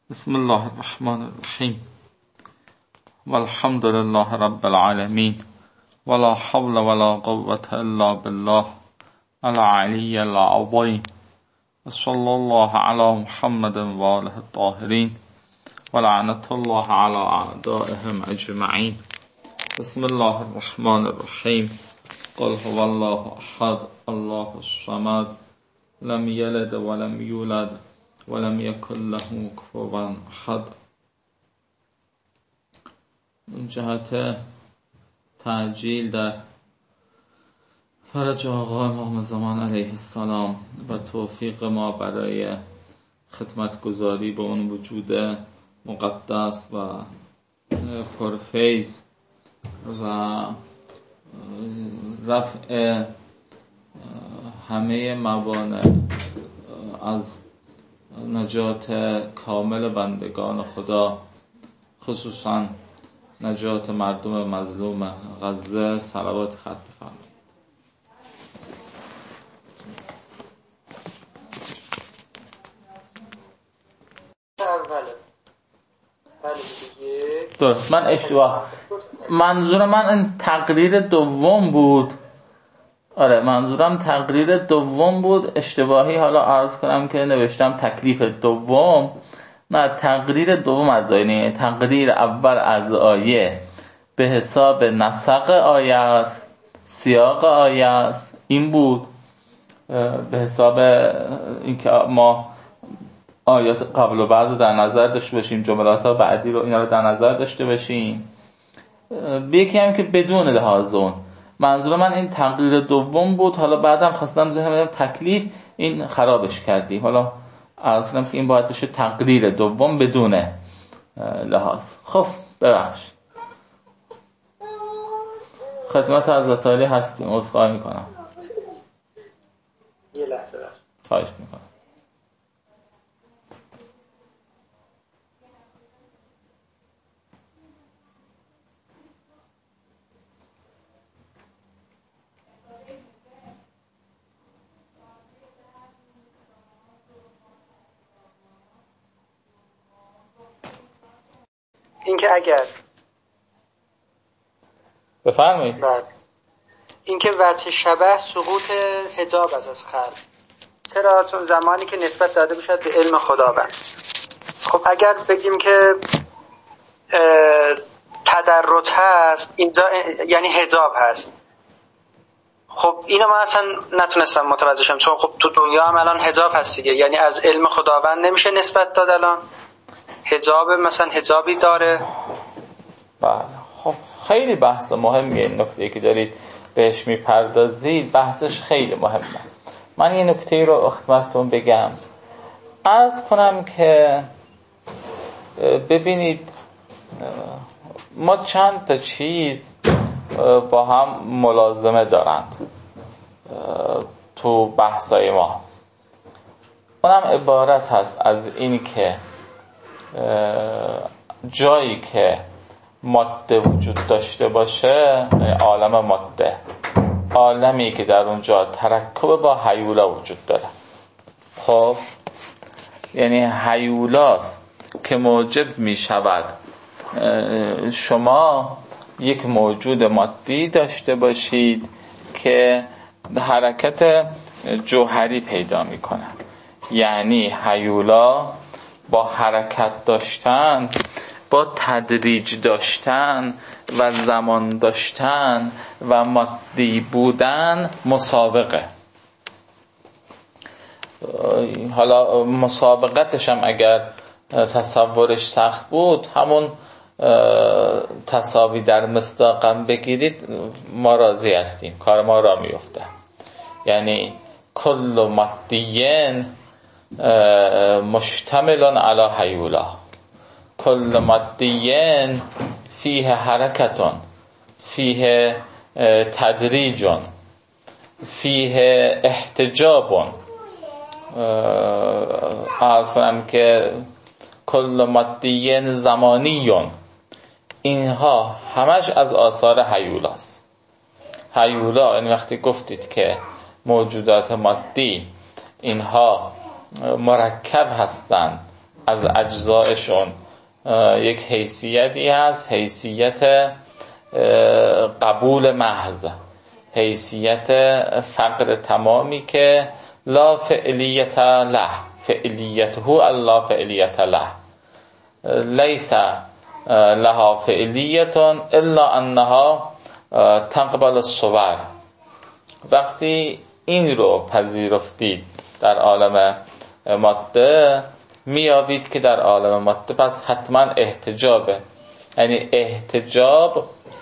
بسم الله الرحمن الرحیم والحمد لله رب العالمین ولا حول ولا قوة الا بالله العلی العظیم وصلی الله علی محمد و آله الطاهرین ولعنة الله علی اعدائهم اجمعین. بسم الله الرحمن الرحیم قل هو الله احد الله الصمد لم یلد ولم یولد ولم یکن له کفوا احد. این جهت تعجیل در فرج آقا امام زمان علیه السلام و توفیق ما برای خدمتگزاری به اون وجود مقدس و پرفیض و رفع همه موانع از نجات کامل بندگان خدا، خصوصا نجات مردم مظلوم غزه، صلوات ختم بفرمایید. درست، من اشتباه، منظور من این تقریر دوم بود. آره، منظورم تقریر دوم بود، اشتباهی حالا عرض کنم که نوشتم تکلیف دوم. نه، تقریر دوم از آیه، تقریر اول از آیه به حساب نسق آیه است، سیاق آیه است، این بود. به حساب اینکه ما آیات قبل و بعد رو در نظر داشته باشیم، جملات بعدی رو اینا رو در نظر داشته باشیم. یکی هم که بدون لحاظ اون، منظور من این تقریر دوم بود. حالا بعدم خواستم بگم تکلیف، این خرابش کردی. حالا عرض کنم که این باید بشه تقریر دوم بدون لحاظ. خب ببخش، خدمت حضرت عالی هستیم، عذرخواهی میکنم. یه لحظه خواهش میکنم. اینکه اگر بفرمایید. اینکه وجه شبه سقوط حجاب از خلق، چرا؟ چون زمانی که نسبت داده بشد به علم خداوند. خب اگر بگیم که تدرج هست اینجا، یعنی حجاب هست. خب اینو من اصلا نتونستم متوجه شم، چون خب تو دنیا هم الان حجاب هست دیگه، یعنی از علم خداوند نمیشه نسبت داد الان حجاب، مثلا حجابی داره. بله، خب خیلی بحث مهمیه. این نکته‌ای که دارید بهش میپردازید بحثش خیلی مهمه. من این نکته رو خدمتتون بگم، عرض کنم که ببینید ما چند تا چیز با هم ملازمه دارند تو بحثای ما. اونم عبارت هست از این که جایی که ماده وجود داشته باشه، عالم ماده، عالمی که در اونجا ترکب با هیولا وجود داره. خب یعنی هیولاست که موجب می شود شما یک موجود مادی داشته باشید که حرکت جوهری پیدا می کنه. یعنی هیولا با حرکت داشتن، با تدریج داشتن و زمان داشتن و مادی بودن مسابقه. حالا مسابقتش هم اگر تصورش سخت بود، همون تساوی در مصداقم بگیرید، ما راضی هستیم، کار ما را میفته. یعنی کل مادیین مشتمل علی هیولا، کل مادیین فیه حرکتون، فیه تدریجون، فیه احتجابون. عرض کنم که کل مادیین زمانیون، اینها همش از آثار هیولاست. هیولا یعنی وقتی گفتید که موجودات مادی اینها مرکب هستند از اجزایشون یک حیثیتی هست، حیثیت قبول محض، حیثیت فقر تمامی که لا فعلیت له، فعلیته الا فعلیت له، لیس لها فعلیت الا انها تقبل الصور. وقتی این رو پذیرفتید در عالم ماده، میابید که در عالم ماده پس حتما احتجابه. یعنی احتجاب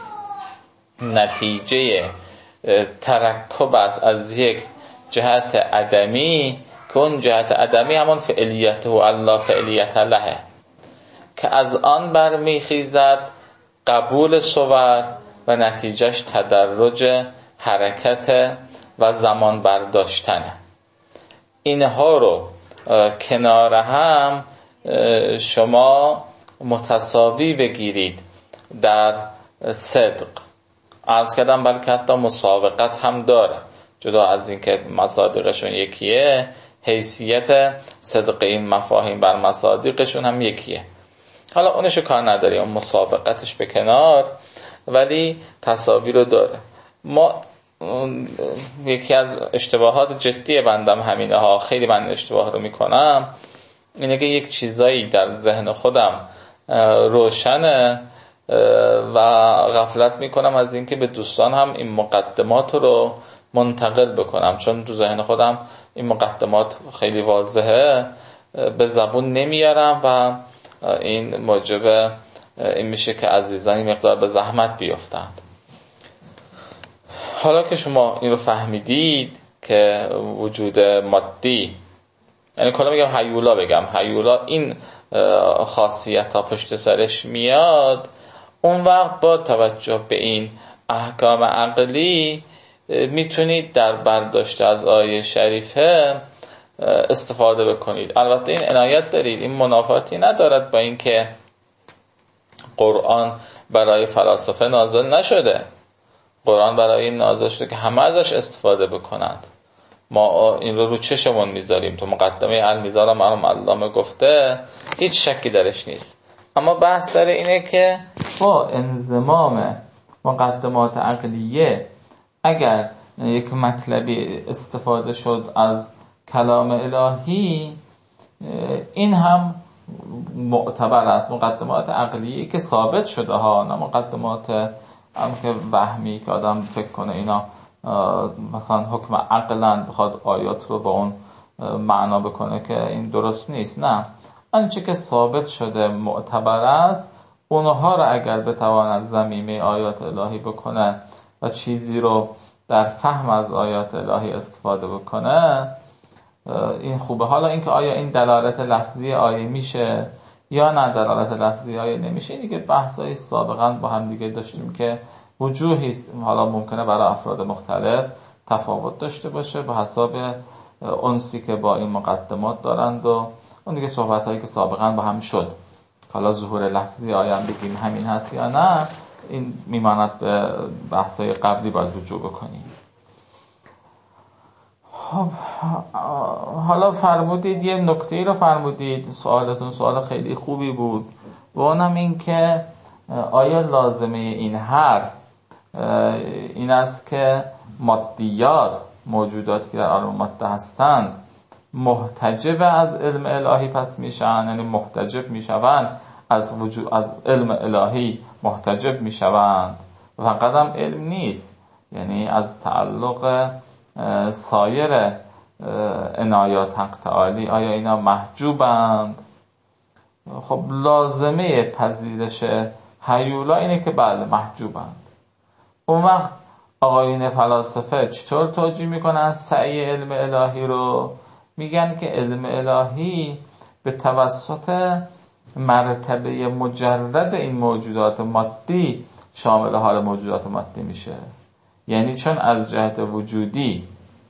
نتیجه ترکب است از یک جهت عدمی که اون جهت عدمی همون فعلیت و الله فعلیت له، که از آن برمیخیزد قبول صور و نتیجهش تدرج حرکت و زمان برداشتنه. اینها رو کنار هم شما متساوی بگیرید در صدق. عرض کردم بلکه حتی مسابقت هم داره، جدا از این که مصادیقشون یکیه، حیثیت صدق این مفاهیم بر مصادیقشون هم یکیه. حالا اونشو کار نداری، اون مسابقتش به کنار، ولی تساوی رو داره. ما یکی از اشتباهات جدی بندم همینه ها، خیلی من اشتباه رو میکنم، اینه که یک چیزایی در ذهن خودم روشنه و غفلت میکنم از اینکه به دوستان هم این مقدمات رو منتقل بکنم، چون تو ذهن خودم این مقدمات خیلی واضحه، به زبون نمیارم و این موجب این میشه که عزیزانی مقدار به زحمت بیفتند. حالا که شما این رو فهمیدید که وجود مادی، یعنی کلا میگم هیولا این خاصیت ها پشت سرش میاد، اون وقت با توجه به این احکام عقلی میتونید در برداشت از آیه شریفه استفاده بکنید. البته این عنایت دارید، این منافاتی ندارد با اینکه قرآن برای فلاسفه نازل نشده. قرآن برای این نازل شده که همه ازش استفاده بکنند. ما این رو چشمون میذاریم. تو مقدمه المیزان مرحوم علامه گفته، هیچ شکی درش نیست. اما بحث داره اینه که با انضمام مقدمات عقلیه اگر یک مطلبی استفاده شد از کلام الهی، این هم معتبر است. مقدمات عقلیه که ثابت شده ها، نه مقدمات هم که وهمی که آدم فکر کنه اینا مثلا حکم عقلن بخواد آیات رو با اون معنا بکنه، که این درست نیست. نه، آنچه که ثابت شده معتبر است، اونها رو اگر بتواند ضمیمه آیات الهی بکنه و چیزی رو در فهم از آیات الهی استفاده بکنه، این خوبه. حالا اینکه آیا این دلالت لفظی آیه میشه یا نه دلالت لفظی آیه نمیشه، اینی که بحثای سابقا با هم دیگه داشتیم که وجوهی حالا ممکنه برای افراد مختلف تفاوت داشته باشه به حساب انسی که با این مقدمات دارند و اون دیگه صحبت هایی که سابقا با هم شد. حالا ظهور لفظی آیه هم بگیم همین هست یا نه، این میماند به بحثای قبلی باید رجوع بکنیم. خب حالا فرمودید یه نکته رو فرمودید، سوالتون سوال خیلی خوبی بود، و اونم این که آیا لازمه این حرف این است که مادیات، موجوداتی که در عالم ماده هستند، محتجب از علم الهی پس میشن، یعنی محتجب میشوند از وجود، از علم الهی محتجب میشوند، و فقط هم علم نیست، یعنی از تعلق سایر عنایات حق تعالی، آیا اینا محجوبند؟ خب لازمه پذیرش هیولا اینه که بله محجوبند. اون وقت آقایون فلاسفه چطور توجیه میکنن سعی علم الهی رو؟ میگن که علم الهی به توسط مرتبه مجرد این موجودات مادی شامل حال موجودات مادی میشه. یعنی چون از جهت وجودی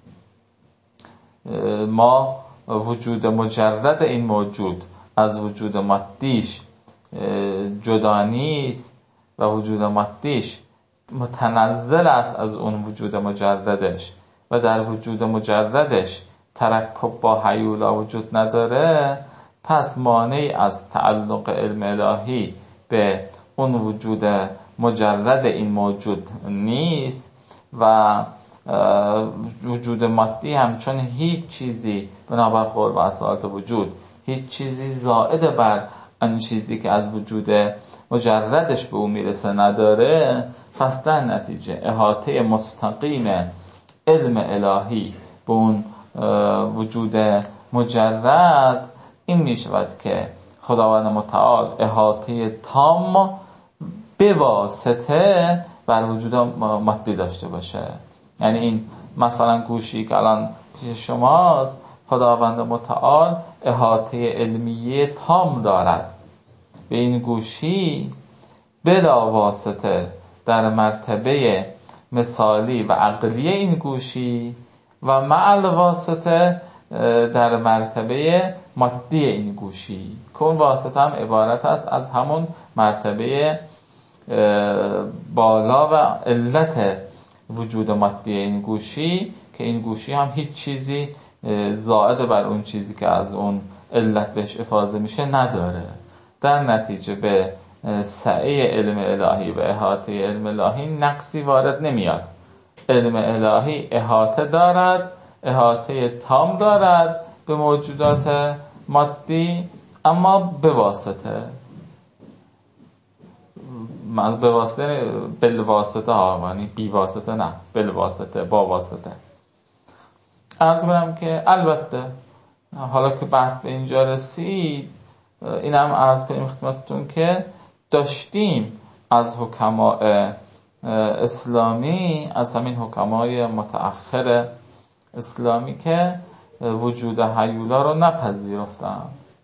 ما وجود مجرد این موجود از وجود مادیش جدا نیست و وجود مادیش متنزل است از اون وجود مجردش، و در وجود مجردش ترکب با هیولا وجود نداره، پس مانعی از تعلق علم الهی به اون وجود مجرد این موجود نیست و وجود مادی همچون هیچ چیزی بنابر قول و اصالت وجود هیچ چیزی زائد بر آن چیزی که از وجود مجردش به اون میرسه نداره. پس در نتیجه احاطه مستقیم علم الهی به اون وجود مجرد این میشود که خداوند متعال احاطه تام به واسطه بر وجود مادی داشته باشه. یعنی این مثلا گوشی که الان پیش شماست، خداوند متعال احاطه علمیه تام دارد به این گوشی بلا واسطه در مرتبه مثالی و عقلی این گوشی و مع الواسطه در مرتبه مادی این گوشی که اون واسطه هم عبارت است از همون مرتبه بالا و علت وجود مادی این گوشی که این گوشی هم هیچ چیزی زائد بر اون چیزی که از اون علت بهش افاضه میشه نداره. در نتیجه به سعی علم الهی و احاطه علم الهی نقصی وارد نمیاد. علم الهی احاطه دارد، احاطه تام دارد به موجودات مادی، اما به واسطه بالواسطه ها، یعنی بی واسطه نه، بالواسطه، با واسطه. عرض کنم که البته حالا که بحث به اینجا رسید اینم عرض کنیم خدمتتون که داشتیم از حکماء اسلامی، از همین حکمای متأخر اسلامی که وجود هیولا رو نپذیرفتن.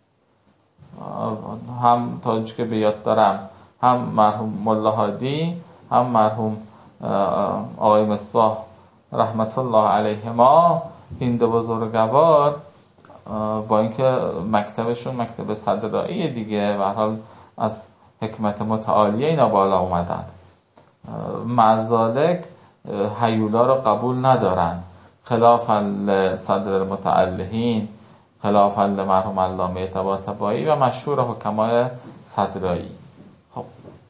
هم تا که به یاد دارم هم مرحوم ملا هادی هم مرحوم آقای مصباح رحمت الله علیهما، این دو بزرگوار با اینکه مکتبشون مکتب صدرایی دیگه و حال از حکمت متعالیه اینا بالا اومدن، مع ذالک هیولا رو قبول ندارن، خلاف صدر المتعلهین، خلاف مرحوم علامه طباطبایی و مشهور حکمای صدرایی. خب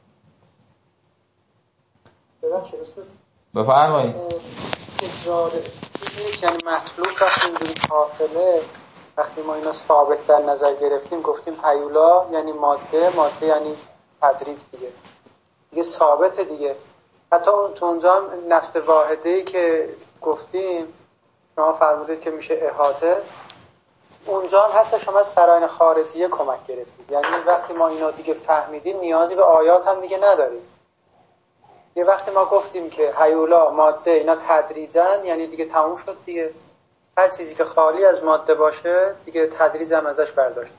بفرمایید. یعنی مطلوب وقتی اینجوری قافله، وقتی ما اینا ثابت در نظر گرفتیم گفتیم هیولا یعنی ماده یعنی تدریج دیگه ثابته دیگه. حتی اون تو اونجا هم نفس واحده‌ای که گفتیم شما فرمودید که میشه احاطه، اونجا هم حتی شما از قرائن خارجیه کمک گرفتید. یعنی وقتی ما اینا دیگه فهمیدیم نیازی به آیات هم دیگه نداریم. یه وقتی ما گفتیم که هیولا ماده اینا تدریجن، یعنی دیگه تموم شد دیگه. هر چیزی که خالی از ماده باشه دیگه تدریج هم ازش برداشته.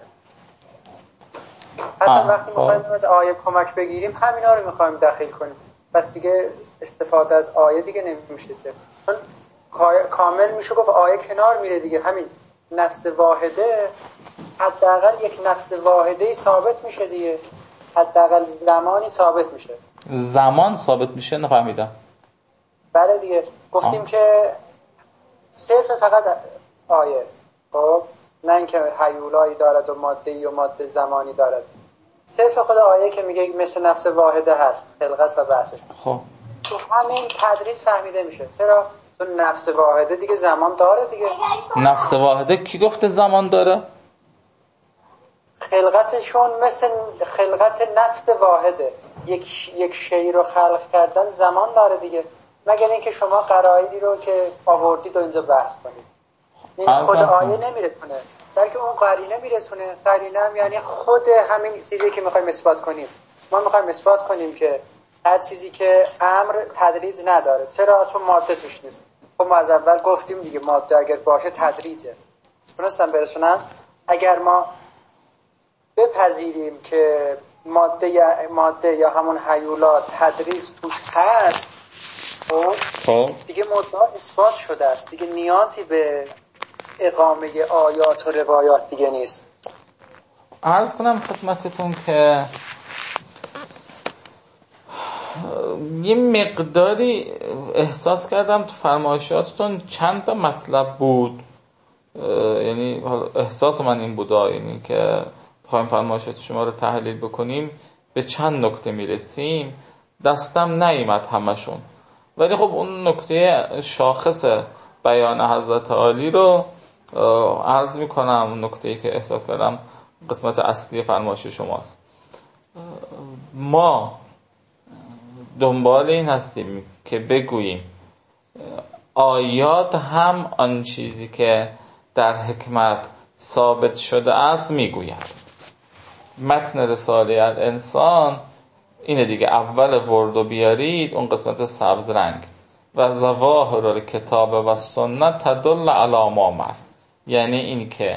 حتی وقتی میخوایم از آیه کمک بگیریم همینا رو میخوایم دخیل کنیم، پس دیگه استفاده از آیه دیگه نمیشه که، چون کامل میشه گفت آیه کنار میره دیگه. همین نفس واحده، حداقل یک نفس واحده ثابت میشه دیگه، حداقل زمانی ثابت میشه. زمان ثابت میشه؟ نفهمیدم. بله دیگه گفتیم که صرف فقط آیه، خب نه اینکه هیولایی دارد و ماده‌ای و ماده زمانی دارد، صرف خود آیه که میگه مثل نفس واحده هست خلقت و بعثش. خب تو همین تدریج فهمیده میشه. چرا؟ چون نفس واحده دیگه زمان داره دیگه. نفس واحده کی گفته زمان داره؟ خلقتشون مثل خلقت نفس واحده. یک شی رو خلق کردن زمان داره دیگه، مگر اینکه شما قرائنی رو که آوردید و اینجا بحث کنید. این خود آیه نمیرسونه، بلکه اون قرینه میرسونه. قرینه هم یعنی خود همین چیزی که میخوایم اثبات کنیم. ما میخوایم اثبات کنیم که هر چیزی که امر تدریج نداره. چرا؟ چون ماده توش نیست. خب ما از اول گفتیم دیگه ماده اگر باشه تدریجه. تونستم برسونم؟ اگر ما بپذیریم که ماده یا همون هیولا تدریج توش هست، خب دیگه مدعا اثبات شده است دیگه، نیازی به اقامه آیات و روایات دیگه نیست. عرض کنم خدمتتون که یه مقداری احساس کردم تو فرمایشاتتون چند تا مطلب بود یعنی احساس من این بودا، یعنی که بخوایم فرمایشات شما رو تحلیل بکنیم به چند نکته میرسیم، دستم نیامد همشون، ولی خب اون نکته شاخص بیان حضرت عالی رو عرض میکنم. اون نکته‌ای که احساس کردم قسمت اصلی فرمایش شماست. ما دنبال این هستیم که بگوییم آیات هم آن چیزی که در حکمت ثابت شده است میگوید. متن رساله الانسان اینه دیگه، اول وردو بیارید اون قسمت سبز رنگ و ظواهر الکتاب و سنت تدل علی ما مر، یعنی این که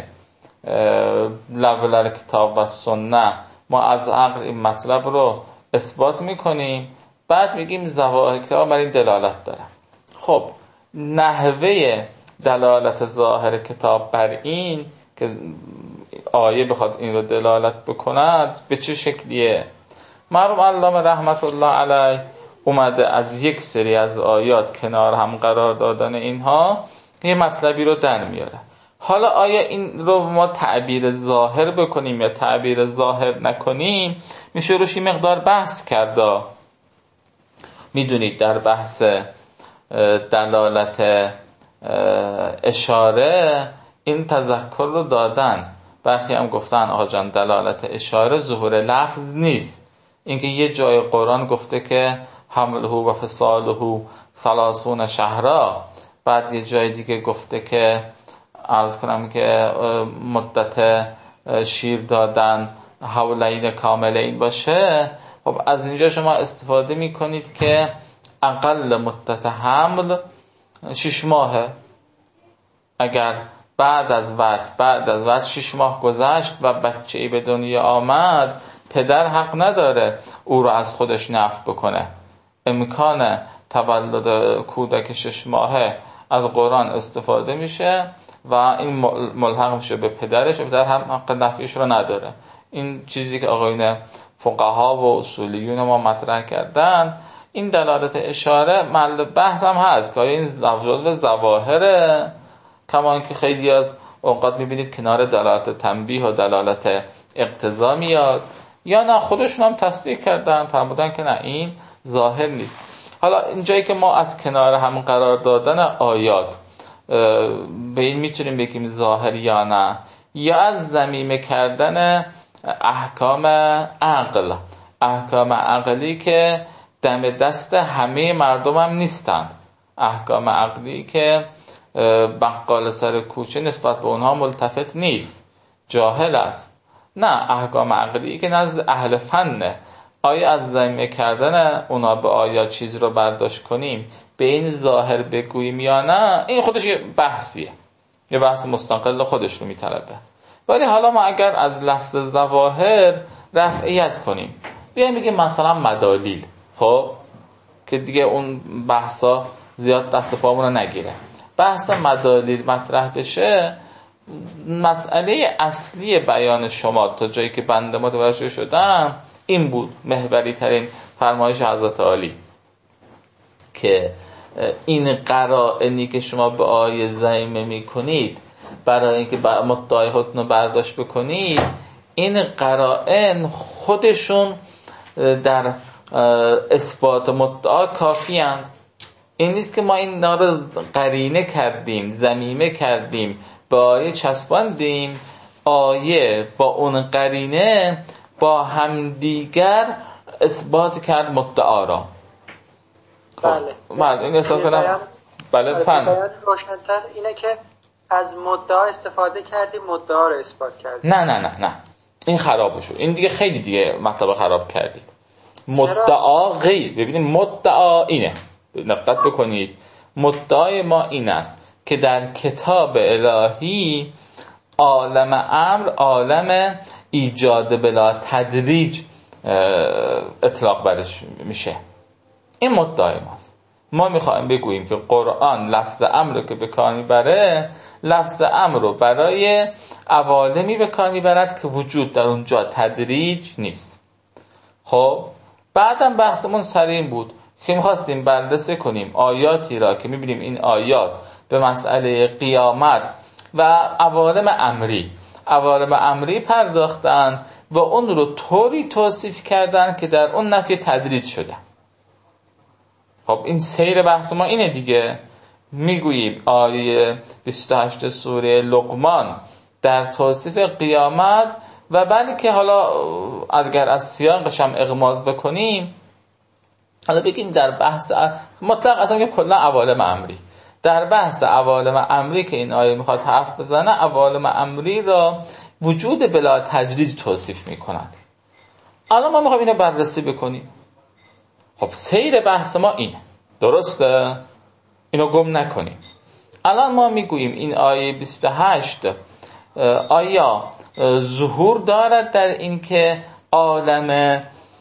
لول کتاب و سنت ما از عقل این مطلب رو اثبات میکنیم، بعد میگیم ظواهر کتاب بر این دلالت داره. خب نحوه دلالت ظاهر کتاب بر این که آیه بخواد این رو دلالت بکند به چه شکلیه؟ مرحوم علامه رحمت الله علیه اومده از یک سری از آیات کنار هم قرار دادن اینها یه مطلبی رو در میاره. حالا آیا این رو ما تعبیر ظاهر بکنیم یا تعبیر ظاهر نکنیم میشه روش این مقدار بحث کرده. میدونید در بحث دلالت اشاره این تذکر رو دادن، برخی هم گفتن آقا جان دلالت اشاره ظهور لفظ نیست، اینکه یه جای قرآن گفته که حمله و فصاله 30 شهرا، بعد یه جای دیگه گفته که عرض کنم که مدت شیر دادن حولین کاملین باشه. خب از اینجا شما استفاده میکنید که اقل مدت حمل 6 ماهه. اگر بعد از وقت 6 ماه گذشت و بچه‌ای به دنیا آمد، پدر حق نداره او رو از خودش نفی بکنه. امکان تولد کودک 6 ماهه از قرآن استفاده میشه و این ملحق میشه به پدرش و پدر هم حق نفیش رو نداره. این چیزی که آقایون فقها و اصولیون ما مطرح کردن، این دلالت اشاره محل بحث هم هست که این جزو ظواهره، کما اینکه خیلی از اوقات میبینید کنار دلالت تنبیه و دلالت اقتضا میاد، یا نه خودشون هم تصدیق کردن فرمودن که نه این ظاهر نیست. حالا اینجایی که ما از کنار هم قرار دادن آیات به این میتونیم بگیم ظاهر یا نه، یا از ضمیمه کردن احکام عقلی که دم دست همه مردم هم نیستند، احکام عقلی که بقال سر کوچه نسبت به اونها ملتفت نیست، جاهل است. نه، احکام عقلی که نزد اهل فنه. آیا از ضمیمه کردن اونا به آیا چیز رو برداشت کنیم به این ظاهر بگوییم یا نه، این خودش یه بحثیه، یه بحث مستقل خودش رو میطلبه. ولی حالا ما اگر از لفظ ظواهر رفعیت کنیم، بیایم بگیم مثلا مدالیل، خب که دیگه اون بحثا زیاد دست پامون رو نگیره، بحث مدالیل مطرح بشه، مسئله اصلی بیان شما تا جایی که بنده متوجه شدم این بود، محوری ترین فرمایش حضرت عالی، که این قرائنی که شما به آیه ضمیمه میکنید برای اینکه مدعای حکم رو برداشت بکنید، این قرائن خودشون در اثبات مدعا کافی اند. این نیست که ما این رو قرینه کردیم، ضمیمه کردیم، به آیه چسباندیم، آیه با اون قرینه با همدیگر اثبات کرد مدعا را. بله این احساس کنم بله فهم روشن‌تر اینه که از مدعا استفاده کردیم، مدعا رو اثبات کردیم. نه این خراب شد، این دیگه خیلی دیگه مطلب خراب کردید. مدعا غیر، ببینید مدعا اینه، دقت بکنید، مدعای ما این است که در کتاب الهی عالم امر عالم ایجاد بلا تدریج اطلاق برش میشه. این مدعای ماست. ما میخوایم بگوییم که قرآن لفظ امر رو که به کار میبره، لفظ امر رو برای عوالمی به کار میبرد که وجود در اونجا تدریج نیست. خب بعدم بحثمون سر این بود که میخواستیم بررسی کنیم آیاتی را که میبینیم این آیات به مسئله قیامت و عوالم امری پرداختن و اون رو طوری توصیف کردن که در اون نفی تدریج شده. خب این سیر بحث ما اینه دیگه. میگوییم آیه 28 سوره لقمان در توصیف قیامت و بلکه حالا اگر از سیاقش هم اغماض بکنیم، حالا بگیم در بحث مطلق اصلا که کلا عوالم امری، در بحث عوالم امری که این آیه میخواد حرف بزنه، عوالم امری را وجود بلا تجرید توصیف میکند. الان ما میخوایم اینو بررسی بکنیم. خب سیر بحث ما اینه، درسته؟ اینو گم نکنیم. الان ما میگوییم این آیه 28 آیا ظهور دارد در این که عالم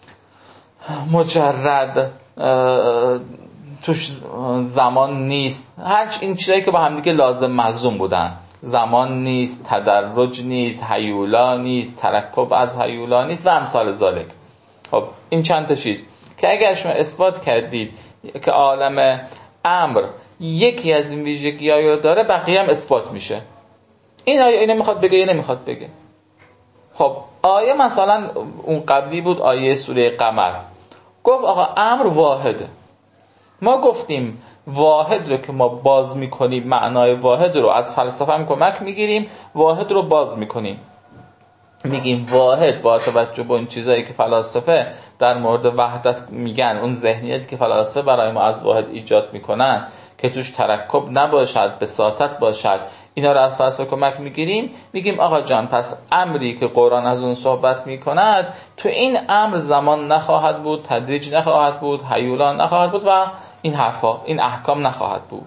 مجرد توش زمان نیست، هرچ این چیزایی که با هم دیگه لازم ملزوم بودن، زمان نیست، تدرج نیست، هیولا نیست، ترکب از هیولا نیست و امثال ذالک. خب این چند تا چیز که اگر شما اثبات کردید که عالم امر یکی از این ویژگی‌ها رو داره، بقیه هم اثبات میشه. این آیه اینو میخواد بگه یا نمیخواد بگه؟ خب آیه مثلا اون قبلی بود، آیه سوره قمر گفت آقا امر واحده. ما گفتیم واحد رو که ما باز میکنیم، معنای واحد رو از فلسفه هم کمک میگیریم، واحد رو باز میکنیم، میگیم واحد با توجه به اون چیزایی که فلاسفه در مورد وحدت میگن، اون ذهنیتی که فلاسفه برای ما از واحد ایجاد میکنن که توش ترکب نباشد، بساطت باشد، اینا رو از فلسفه کمک میگیریم، میگیم آقا جان پس امری که قرآن از اون صحبت میکند، تو این امر زمان نخواهد بود، تدریج نخواهد بود، هیولا نخواهد بود و این حرفا، این احکام نخواهد بود.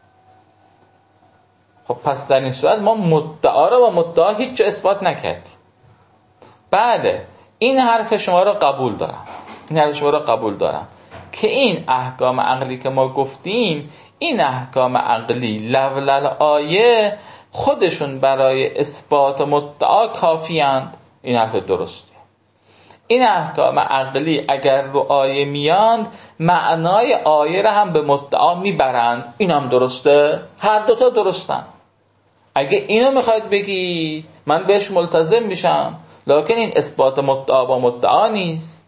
خب پس در این صورت ما مدعا رو با مدعا هیچ جا اثبات نکردیم. بله این حرف شما رو قبول دارم، که این احکام عقلی که ما گفتیم، این احکام عقلی لولل آیه خودشون برای اثبات مدعا کافیند. این حرف درسته. این احکام عقلی اگر رو آیه میاند، معنای آیه را هم به مدعا میبرند. این هم درسته، هر دوتا درستن. اگه اینو میخواید بگی من بهش ملتزم میشم، لکن این اثبات مدعا با مدعا نیست.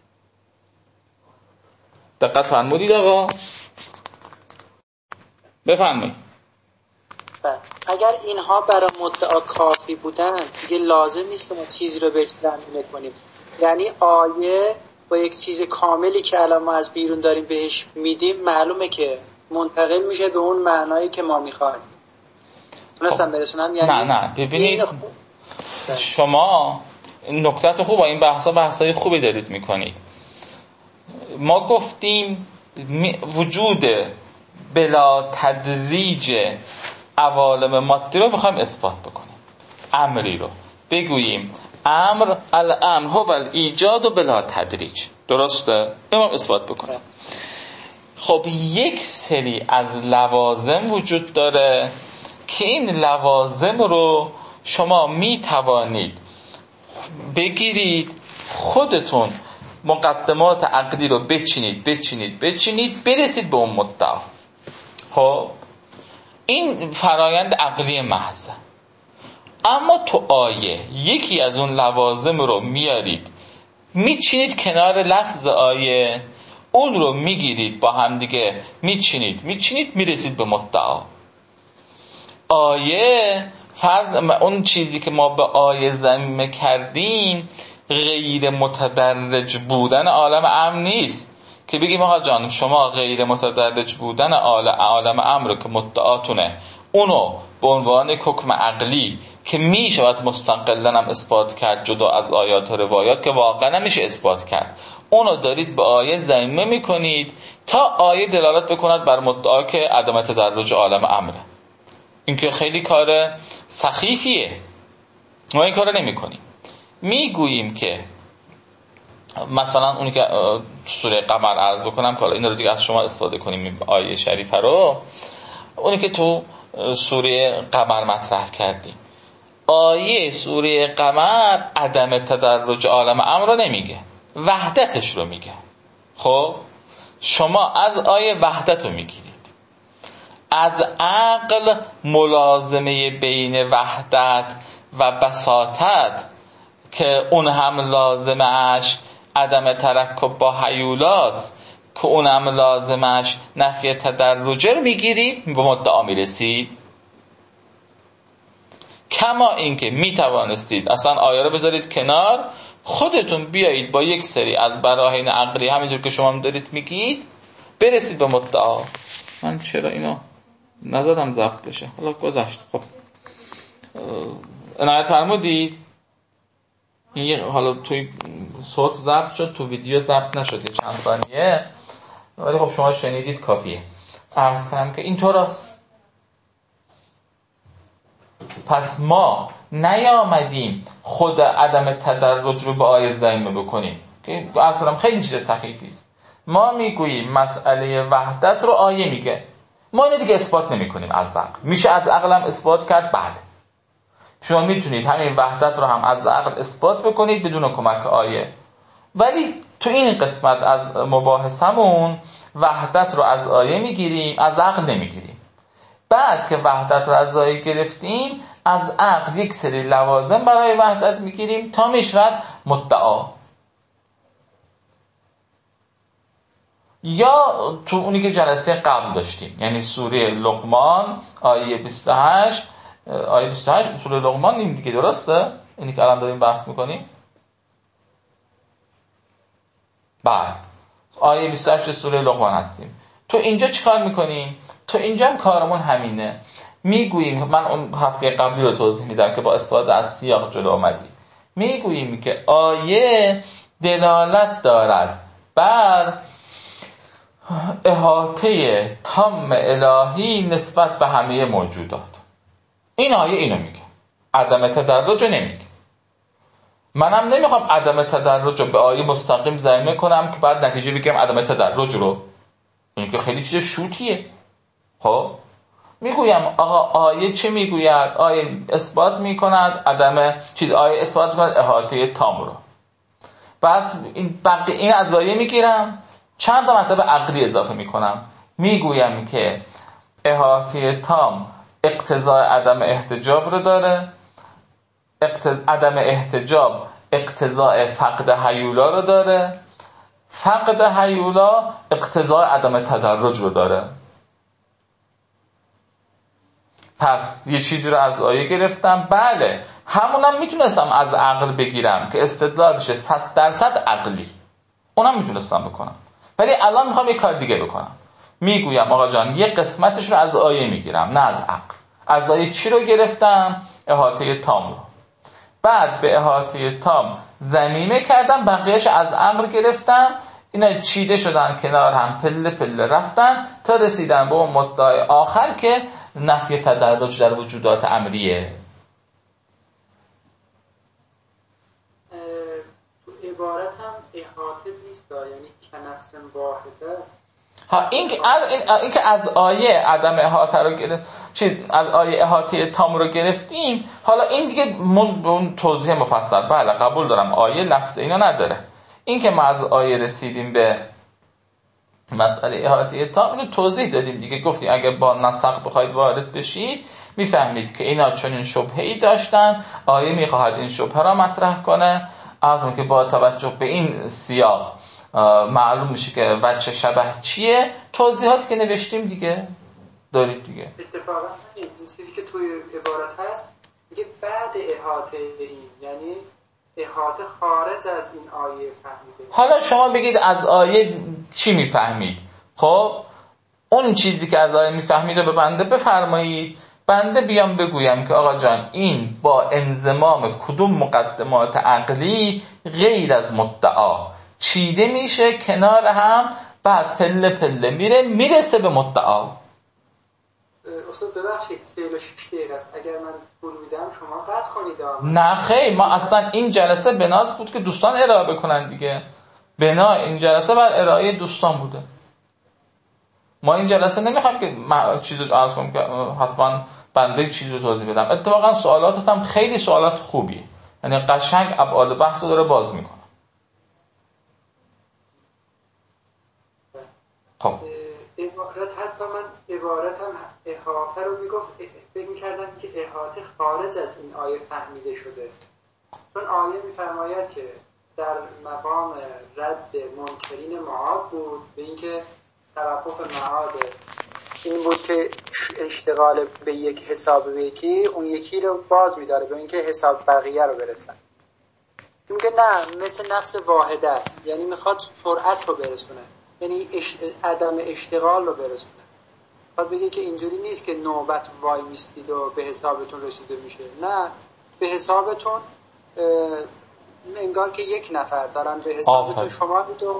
دقت فرمودید آقا؟ بفرمایید. اگر اینها برای مدعا کافی بودن، دیگه لازم نیست که ما چیزی رو بهش ضمیمه کنیم. یعنی آیه با یک چیز کاملی که الان ما از بیرون داریم بهش میدیم، معلومه که منتقل میشه به اون معنایی که ما میخوایم. تونستم برسونم؟ یعنی نه ببینید شما نکته خوب، این بحثای خوبی دارید میکنید. ما گفتیم وجود بلا تدریج عوالم مادی رو میخوایم اثبات بکنیم، امری رو بگوییم الامر هو الایجاد و بلا تدریج، درسته؟ اینو اثبات بکنیم. خب یک سری از لوازم وجود داره که این لوازم رو شما میتوانید بگیرید، خودتون مقدمات عقلی رو بچینید برسید به اون مدعا. خب این فرایند عقلی محض. اما تو آیه یکی از اون لوازم رو میارید، میچینید کنار لفظ آیه، اون رو میگیرید با هم دیگه میچینید میرسید به مدعا. آیه اون چیزی که ما به آیه ضمیمه کردیم غیر متدرج بودن عالم امر نیست که بگیم آقا جان شما غیر متدرج بودن عالم امر که مدعاتونه، اونو به عنوان حکم عقلی که میشود مستقلاً هم اثبات کرد جدا از آیات و روایات که واقعا نمیشه اثبات کرد، اونو دارید به آیه ضمیمه میکنید تا آیه دلالت بکند بر مدعا که عدم تدرج عالم امره. این که خیلی کار سخیفیه، ما این کارو نمی کنیم. میگوییم که مثلا اونی که سوره قمر عرض بکنم که این رو دیگه از شما استفاده کنیم آیه شریفه رو، اونی که تو سوره قمر مطرح کردیم، آیه سوره قمر عدم تدرج عالم امر رو نمیگه، وحدتش رو میگه. خب شما از آیه وحدت رو میگیرید، از عقل ملازمه بین وحدت و بساطت که اون هم لازمش عدم ترکب با هیولاست که اون هم لازمش نفی تدرجه میگیرید به مدعا میرسید. کما اینکه میتوانستید اصلا آیه رو بذارید کنار، خودتون بیایید با یک سری از براهین عقلی همینطور که شما دارید میگید برسید به مدعا. من چرا اینو نزدم ضبط بشه؟ حالا گذشت. خب عنایت فرمودید این حالا توی صوت ضبط شد، تو ویدیو ضبط نشد چند ثانیه، ولی خب شما شنیدید کافیه. عرض کنم که اینطور است. پس ما نیامدیم خود عدم تدرج رو به آیه ضمیمه بکنیم که عرض کنم خیلی چیز سخیفی است. ما میگوییم مسئله وحدت رو آیه میگه، ما اینو دیگه اثبات نمیکنیم از عقل. میشه از عقل هم اثبات کرد؟ بله. شما میتونید همین وحدت رو هم از عقل اثبات بکنید بدون کمک آیه، ولی تو این قسمت از مباحثمون وحدت رو از آیه میگیریم، از عقل نمیگیریم. بعد که وحدت رو از آیه گرفتیم از عقل یک سری لوازم برای وحدت میگیریم تا میشود مدعا. یا تو اونی که جلسه قبل داشتیم، یعنی سوره لقمان آیه 28 سوره لقمان نیم دیگه، درسته؟ اینی که الان داریم بحث میکنیم. بله، آیه 28 سوره لقمان هستیم. تو اینجا چیکار میکنیم؟ تو اینجا هم کارمون همینه. میگوییم، من اون هفته قبلی رو توضیح میدم که با استفاده از سیاق جلو آمدیم، میگوییم که آیه دلالت دارد بر احاطه تام الهی نسبت به همه موجودات. این آیه اینو میگه، عدم تدرج رو نمیگه. منم نمیخوام عدم تدرج رو به آیه مستقیم ضمیمه کنم که بعد نتیجه بگیرم عدم تدرج رو، این که خیلی چیز شوتیه. خب میگویم آقا آیه چه میگوید؟ آیه اثبات میکند آیه اثبات میکند احاطه تام رو. بعد این از آیه میگیرم چند تا مطلب عقلی اضافه میکنم، میگویم که احاطه تام اقتضای عدم احتجاب رو داره، عدم احتجاب اقتضای فقد هیولا رو داره، فقد هیولا اقتضای عدم تدرج رو داره. پس یه چیزی رو از آیه گرفتم، بله همونم میتونستم از عقل بگیرم که استدلال بشه 100% عقلی، اونم میتونستم بکنم، ولی الان میخوام یه کار دیگه بکنم. میگویم آقا جان یه قسمتش رو از آیه میگیرم نه از عقل. از آیه چی رو گرفتم؟ احاطه تام رو. بعد به احاطه تام ضمیمه کردم، بقیهش از عقل گرفتم، اینا چیده شدن کنار هم، پله پله رفتن تا رسیدن به اون مدعای آخر که نفی تدرج در وجودات امریه. تو عبارت هم احاطه نیست، یعنی کنفس واحده. این که از آیه عدم احاطه رو از آیه احاطه تام رو گرفتیم، حالا این دیگه اون توضیح مفصل، بله قبول دارم آیه لفظ اینا نداره. این که ما از آیه رسیدیم به مسئله احاطه تام اینو توضیح دادیم دیگه، گفتیم اگه با نسق بخواید وارد بشید میفهمید که اینا چون این شبهه‌ای داشتن، آیه میخواهد این شبهه را مطرح کنه، که با توجه به این سیاق معلوم میشه که وجه شبه چیه. توضیحاتی که نوشتیم دیگه دارید دیگه. اتفاقا این چیزی که توی عبارت هست میگه بعد احاطه این، یعنی احاطه خارج از این آیه فهمیده. حالا شما بگید از آیه چی میفهمید؟ خب اون چیزی که از آیه میفهمید رو به بنده بفرمایید، بنده بیام بگویم که آقا جان این با انضمام کدوم مقدمات عقلی غیر از مدعا چیده میشه کنار هم، بعد پله پله میرسه به مدعا. استاد ببخشید 46 دقیقه است، اگر من طول میدم شما قطع کنید. نه خیر، ما اصلا این جلسه بناس بود که دوستان ارائه بکنن دیگه، بنا این جلسه بر ارائه دوستان بوده. ما این جلسه نمیخوایم که چیزی رو عرض کنم که حتما بنده چیزی رو توضیح بدم. اتفاقا سوالاتت هم خیلی سوالات خوبیه، یعنی قشنگ ابعاد بحث رو داره باز میکنه. خب عبارت حتی من عبارتم احاطه رو میگفت، فکر میکردم که احاطه خارج از این آیه فهمیده شده، چون آیه میفرماید که در مقام رد منکرین معاد بود به اینکه توقف معاد این بود که اشتغال به یک حساب به یکی اون یکی رو باز میداره به اینکه حساب بقیه رو برسن. میگه نه، مثل نفس واحده است، یعنی میخواد سرعت رو برسونه، یعنی عدم اشتغال رو برسونه. میخواد بگه که اینجوری نیست که نوبت وای میستید و به حسابتون رسیده میشه، نه، به حسابتون انگار که یک نفر دارن به حسابتون شما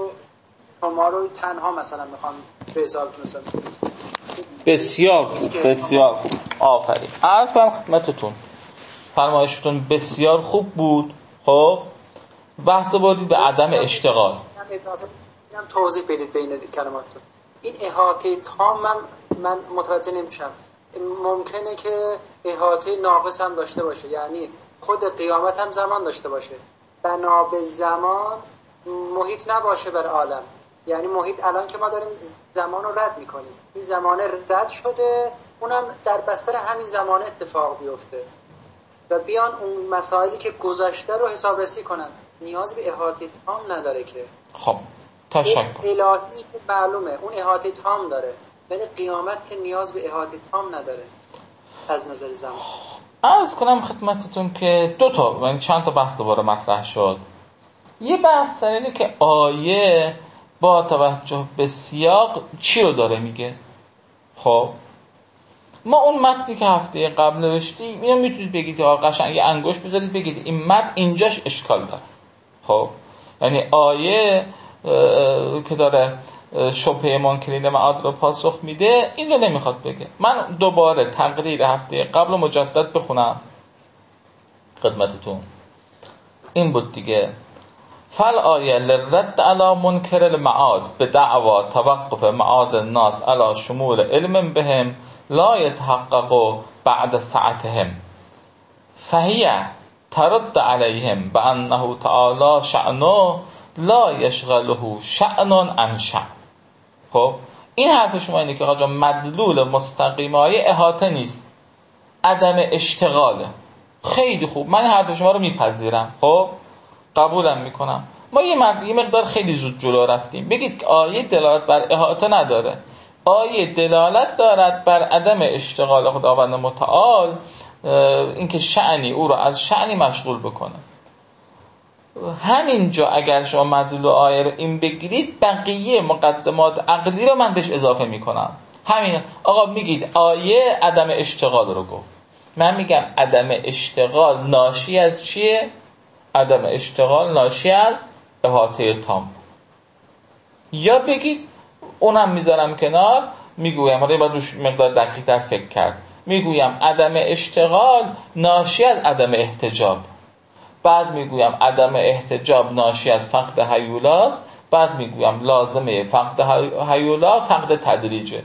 رو تنها مثلا میخوان به حسابتون رسیده. بسیار بسیار آفرین. عرض کنم خدمتتون فرمایشتون بسیار خوب بود. خب بحث بردید به عدم اشتغال. اینم توضیح بدید بین کلماتتون. این احاطه تام من متوجه نمیشم. ممکنه که احاطه ناقص هم داشته باشه، یعنی خود قیامت هم زمان داشته باشه، بنا به زمان محیط نباشه بر عالم. یعنی محیط الان که ما داریم زمان رو رد میکنیم، این زمان رد شده، اونم در بستر همین زمان اتفاق بیفته و بیان اون مسائلی که گذشته رو حسابرسی کنن. نیاز به احاطه تام نداره که. خب تشکر. الهی معلومه اون احاطه تام داره، ولی قیامت که نیاز به احاطه تام نداره از نظر زمان. عرض کنم خدمتتون که دو تا یعنی چند تا بحث دوباره مطرح شد. یه بحث اینه که آیه با توجه به سیاق چی رو داره میگه. خب ما اون متنی که هفته قبل نوشتیم اینو میتونید بگید قشنگ یه انگشت بذارید بگید این متن اینجاش اشکال داره. خب یعنی آیه که داره شبهه منکرین معاد رو پاسخ میده این رو نمیخواد بگه. من دوباره تقریر هفته قبل رو مجدد بخونم خدمتتون. این بود دیگه: فل آیه للرد علی منکر المعاد بدعوا توقف معاد الناس علی شمول علم بهم لا يتحقق بعد ساعتهم فهي ترد عليهم بأنه تعالى شأنه لا يشغله شأن عن شأن. خب این حرف شما اینه که آقا مدلول مستقیم آیه احاطه نیست، عدم اشتغاله. خیلی خوب، من حرف شما رو میپذیرم، خب قبولم میکنم. ما یه مقدار خیلی زود جلو رفتیم. بگید که آیه دلالت بر احاطه نداره، آیه دلالت دارد بر عدم اشتغال خداوند متعال، اینکه شأنی او رو از شأنی مشغول بکنه. همینجا اگر شما مدلول آیه رو این بگیرید، بقیه مقدمات عقلی رو من بهش اضافه میکنم. همین آقا میگید آیه عدم اشتغال رو گفت، من میگم عدم اشتغال ناشی از چیه؟ عدم اشتغال ناشی از احاطه تام. یا بگید اونم میذارم کنار، میگویم حالا باید روش مقدار دقیق‌تر فکر کرد، میگویم عدم اشتغال ناشی از عدم احتجاب، بعد میگویم عدم احتجاب ناشی از فقد هیولاست، بعد میگویم لازمه فقد هیولا فقد تدریجه.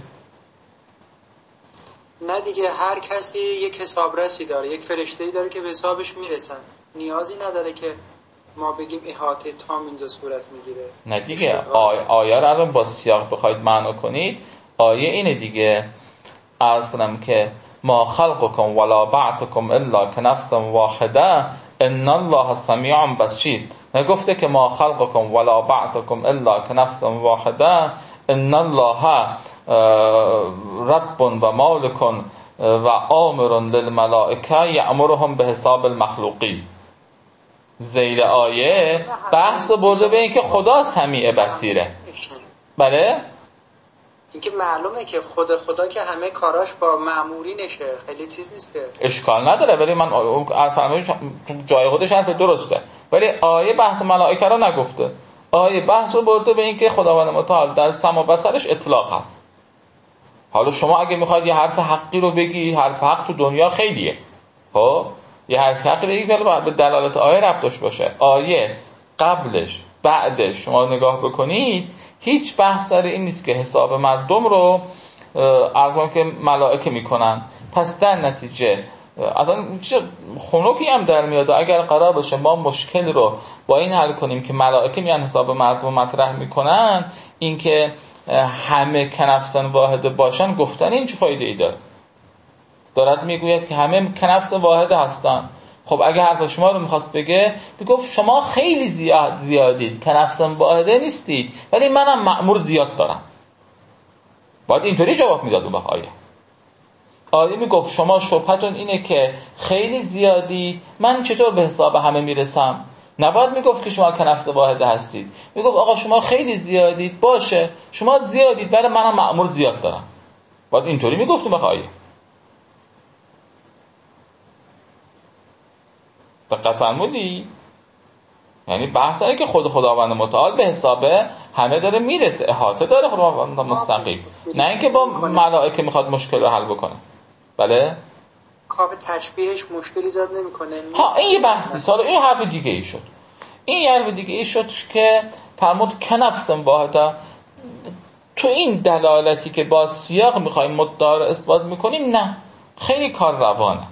نه دیگه، هر کسی یک حسابرسی داره، یک فرشته‌ای داره که به حسابش میرسن، نیازی نداره که ما بگیم احاطه تام اینجا صورت میگیره. نه دیگه، آیه رو الان با سیاق بخواید معنا کنید، آیه اینه دیگه. عرض کنم که ما خلقکم ولا بعثکم الا كنفس واحده ان الله سمیع بصیر. نگفته که ما خلقکم ولا بعثکم الا كنفس واحده ان الله رب و مالک و آمر للملائکه یأمرهم به حساب المخلوقین. زیر آیه بحث برده به این که خدا سمیع بصیره. بله این که معلومه که خدا که همه کاراش با مأمورینشه، خیلی چیز نیست که اشکال نداره. ولی من فرمایش جای خودش حرف درسته، ولی آیه بحث ملائکه رو نگفته. آیه بحث رو برده به این که خداوند متعال در سمع و بصرش اطلاق هست. حالا شما اگه میخواید یه حرف حقی رو بگی، حرف حق تو دنیا خیلیه، خب یه حرف حقی بگی که به دلالت آیه ربط داشته باشه. آیه قبلش بعدش شما نگاه بکنید، هیچ بحث در این نیست که حساب مردم رو ارزان که ملائکه میکنن. پس در نتیجه اصلا چه خنوکی هم در میاد. اگر قرار باشه ما مشکل رو با این حل کنیم که ملائکه میان حساب مردم مطرح میکنن، این که همه کنفسن واحده باشن، گفتن این چه فایده ای داره؟ دارد میگوید که همه کنفس واحد هستند. خب اگه حرف شما رو میخواست بگه میگفت شما خیلی زیادید، کنفس واحده نیستید، ولی منم مأمور زیاد دارم. باید اینطوری جواب میداد اون آیه. آیه میگفت شما شبهتون اینه که خیلی زیادید، من چطور به حساب همه میرسم؟ نباید میگفت که شما کنفس واحده هستید، میگفت آقا شما خیلی زیادید، باشه شما زیادید ولی منم مأمور زیاد دارم. باید اینطوری میگفت اون آیه. دقت فرمودی؟ یعنی بحث اینه که خداوند متعال به حساب همه داره میرسه، احاطه داره خداوند مستقیم، نه اینکه با ملائکه میخواد مشکل رو حل بکنه. بله؟ کاف تشبیهش مشکلی ایجاد نمیکنه. ها این یه بحثی، حالا این حرف دیگه ای شد. این حرف دیگه ای شد که فرمود کنفس واحده. تو این دلالتی که با سیاق میخوایم مدعا رو اثبات میکنیم، نه خیلی کار روانه،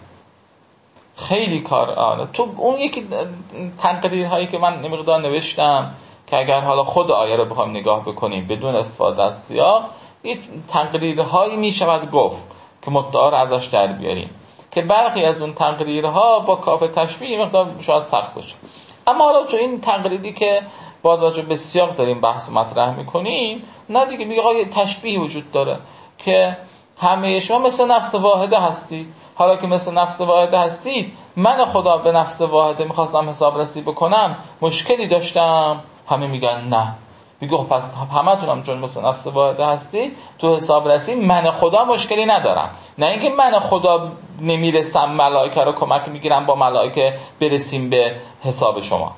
خیلی کار آنه. تو اون یکی تقریرهایی که من نمیقدار نوشتم که اگر حالا خود آیه رو بخوایم نگاه بکنیم بدون استفاده از سیاق، یه تقریرهایی میشود گفت که مدعا رو ازش در بیاریم، که برخی از اون تقریرها با کاف تشبیه مقدار شاید سخت باشه. اما حالا تو این تقریری که با توجه به سیاق داریم بحث مطرح میکنیم، نه دیگه میگه آقا تشبیه وجود داره که همه شما مثل نفس واحده هستید. حالا که مثل نفس واحده هستید، من خدا به نفس واحده میخواستم حساب رسی بکنم، مشکلی داشتم؟ همه میگن نه. میگه پس همتونم چون مثل نفس واحده هستید تو حساب رسی من خدا مشکلی ندارم، نه اینکه من خدا نمیرسم ملائکه رو کمک میگیرم با ملائکه برسیم به حساب شما.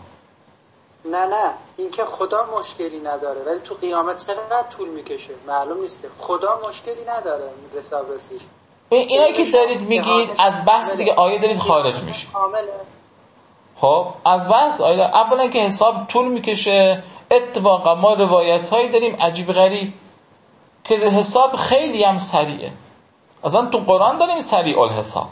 نه این که خدا مشکلی نداره ولی تو قیامت چقدر طول میکشه معلوم نیست که خدا مشکلی نداره حساب رسیش. اینایی که دارید میگید از بحث دیگه آیه دارید خارج میشه. خب از بحث آیه اولا که حساب طول میکشه، اتفاقا ما روایت هایی داریم عجیب غریب که حساب خیلی هم سریعه. اصلا تو قرآن داریم سریع الحساب،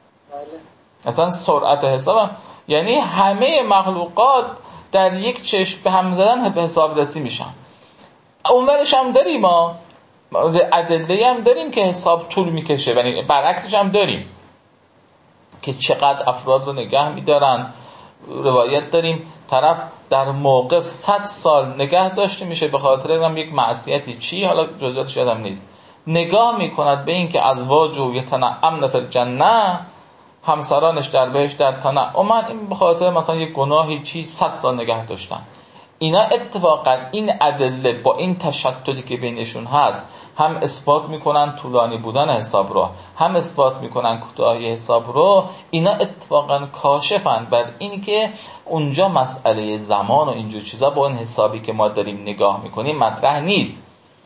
اصلا سرعت حساب، یعنی همه مخلوقات در یک چشم به هم زدن به حساب رسی میشن. اونورش هم داریم، ما ادله هم داریم که حساب طول میکشه، یعنی برعکسش هم داریم که چقدر افراد رو نگه میدارن. روایت داریم طرف در موقف 100 سال نگه داشته میشه به خاطر اینم یک معصیتی، چی حالا جزئیاتش یادم نیست، نگاه میکند به این که ازواج و یتنعمن فی الجنه، همسرانش در بهشت در تنعم، این به خاطر مثلا یک گناهی چی 100 سال نگه داشتن. اینا اتفاقا این ادله با این تشتتی که بینشون هست هم اثبات میکنن طولانی بودن حساب رو، هم اثبات میکنن کوتاهی حساب رو. اینا اتفاقا کاشفن بر این که اونجا مسئله زمان و اینجور چیزا با اون حسابی که ما داریم نگاه میکنیم مطرح نیست.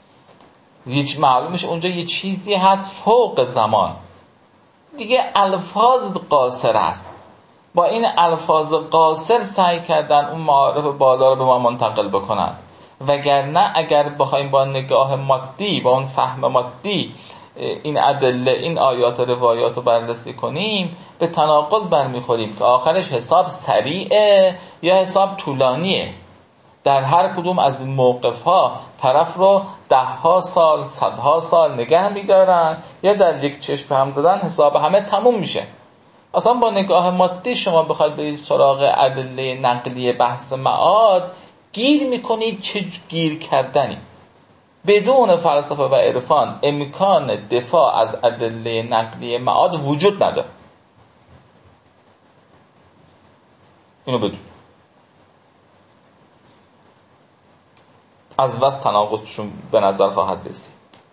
هیچ معلومش اونجا یه چیزی هست فوق زمان دیگه، الفاظ قاصر است. با این الفاظ قاصر سعی کردن اون معارف بالا رو به ما منتقل بکنن، وگرنه اگر بخوایم با نگاه مادی، با اون فهم مادی این ادله، این آیات و روایات رو بررسی کنیم، به تناقض برمیخوریم که آخرش حساب سریعه یا حساب طولانیه. در هر کدوم از این موقف ها طرف رو 10 سال 100 سال نگه میدارن، یا در یک چشم هم زدن حساب همه تموم میشه. اصلا با نگاه مادی شما بخواید برید سراغ ادله نقلی بحث معاد، گیر میکنید چه گیر کردنی. بدون فلسفه و عرفان امکان دفاع از ادله نقلی معاد وجود نداره. اینو بدون از واسه تناقضشون به نظر خواهد رسید.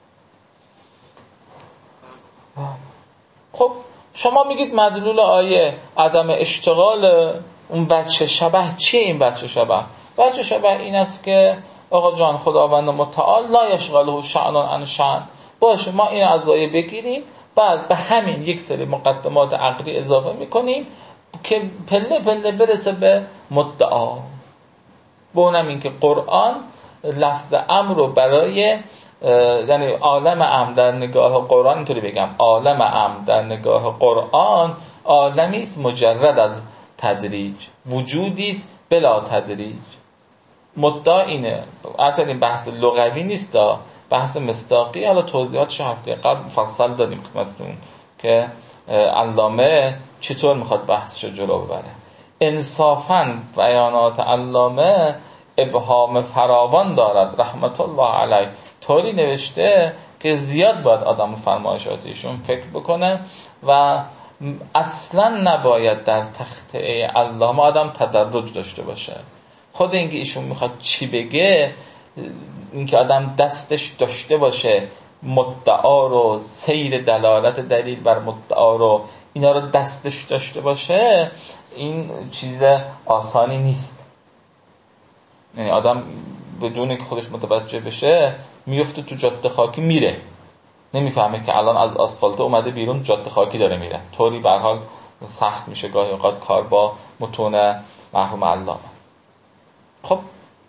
خب شما میگید مدلول آیه عدم اشتغال اون بچه شبه. چیه این بچه شبه؟ بچه شبه این است که آقا جان خداوند متعال لا یشغله شأن عن شأن. باشه ما این از آیه بگیریم، بعد به همین یک سری مقدمات عقلی اضافه میکنیم که پله پله برسه به مدعا. به اونم این که قرآن لفظ امر رو برای، یعنی عالم امر در نگاه قرآن، اینطوری بگم عالم امر در نگاه قرآن عالمی است مجرد از تدریج، وجودی است بلا تدریج. مدعا اینه، اصلا این بحث لغوی نیست، بحث مصداقی. حالا توضیحاتش هفته قبل مفصل دادیم خدمتتون که علامه چطور میخواد بحثش رو جلو ببره. انصافاً بیانات علامه ابهام فراوان دارد رحمت الله علیه، طوری نوشته که زیاد باید آدم و فرمایشات ایشون فکر بکنه و اصلا نباید در تخته علامه آدم تدرج داشته باشه. خود اینکه ایشون میخواد چی بگه، اینکه آدم دستش داشته باشه مدعا رو، سیر دلالت دلیل بر مدعا رو، اینا رو دستش داشته باشه، این چیز آسانی نیست. یعنی آدم بدون که خودش متوجه بشه میفته تو جاده خاکی میره، نمیفهمه که الان از آسفالت اومده بیرون جاده خاکی داره میره. طوری به هر حال سخت میشه گاهی اوقات کار با متون مرحوم علامه. خب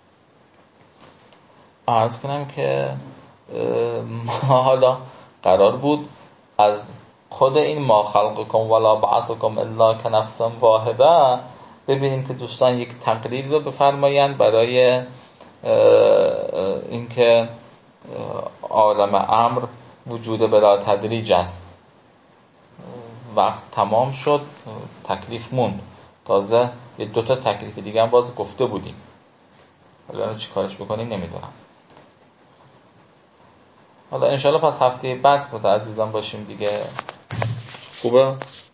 عرض کنم که ما حالا قرار بود از خود این ما خلقکم ولا بعثکم الا کنفس واحده ببینیم که دوستان یک تقریر رو بفرمایند برای اینکه عالم امر وجود بلا تدریج است. وقت تمام شد، تکلیف موند، تازه یه دوتا تکلیف دیگه هم باز گفته بودیم، حالا چی کارش بکنیم نمیدونم. حالا انشالله پس هفته بعد خود عزیزان باشیم دیگه. خوبه؟